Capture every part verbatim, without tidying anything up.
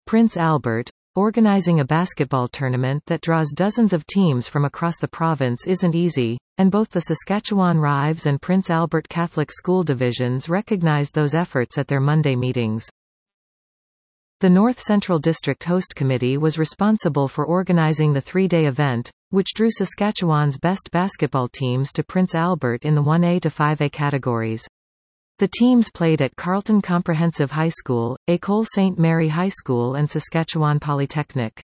Prince Albert. Organizing a basketball tournament that draws dozens of teams from across the province isn't easy, and both the Saskatchewan Rives and Prince Albert Catholic School divisions recognized those efforts at their Monday meetings. The North Central District Host Committee was responsible for organizing the three-day event, which drew Saskatchewan's best basketball teams to Prince Albert in the one A to five A categories. The teams played at Carleton Comprehensive High School, École Sainte Mary High School and Saskatchewan Polytechnic.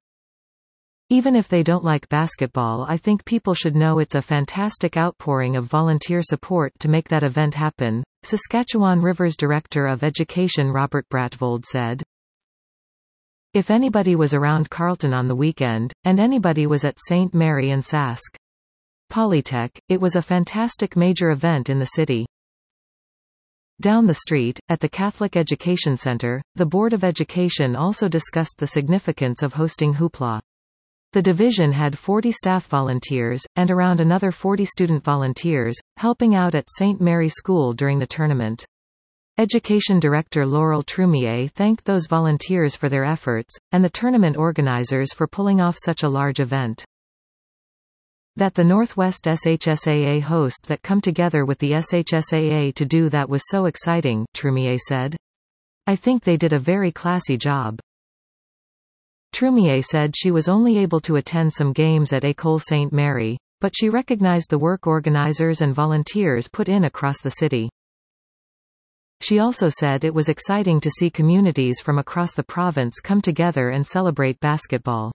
Even if they don't like basketball, I think people should know it's a fantastic outpouring of volunteer support to make that event happen, Saskatchewan Rivers Director of Education Robert Bratvold said. If anybody was around Carleton on the weekend, and anybody was at Saint Mary and Sask Polytech, it was a fantastic major event in the city. Down the street, at the Catholic Education Center, the Board of Education also discussed the significance of hosting Hoopla. The division had forty staff volunteers, and around another forty student volunteers, helping out at Saint Mary School during the tournament. Education Director Laurel Trumier thanked those volunteers for their efforts, and the tournament organizers for pulling off such a large event. That the Northwest S H S A A host that come together with the S H S A A to do that was so exciting, Trumier said. I think they did a very classy job. Trumier said she was only able to attend some games at École Sainte Mary, but she recognized the work organizers and volunteers put in across the city. She also said it was exciting to see communities from across the province come together and celebrate basketball.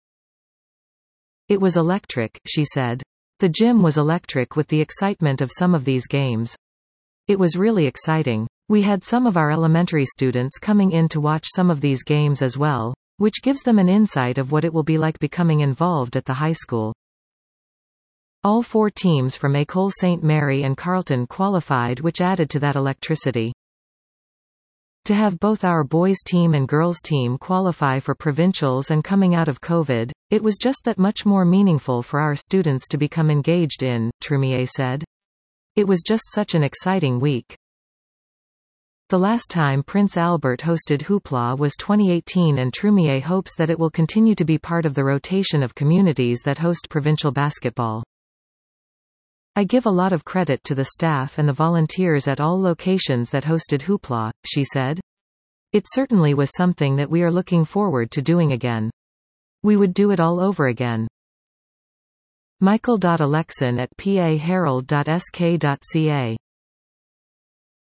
It was electric, she said. The gym was electric with the excitement of some of these games. It was really exciting. We had some of our elementary students coming in to watch some of these games as well, which gives them an insight of what it will be like becoming involved at the high school. All four teams from École Sainte Mary and Carleton qualified, which added to that electricity. To have both our boys' team and girls' team qualify for provincials and coming out of COVID, it was just that much more meaningful for our students to become engaged in, Trumier said. It was just such an exciting week. The last time Prince Albert hosted Hoopla was twenty eighteen, and Trumier hopes that it will continue to be part of the rotation of communities that host provincial basketball. I give a lot of credit to the staff and the volunteers at all locations that hosted Hoopla, she said. It certainly was something that we are looking forward to doing again. We would do it all over again. Michael Alexon at p a herald dot s k dot c a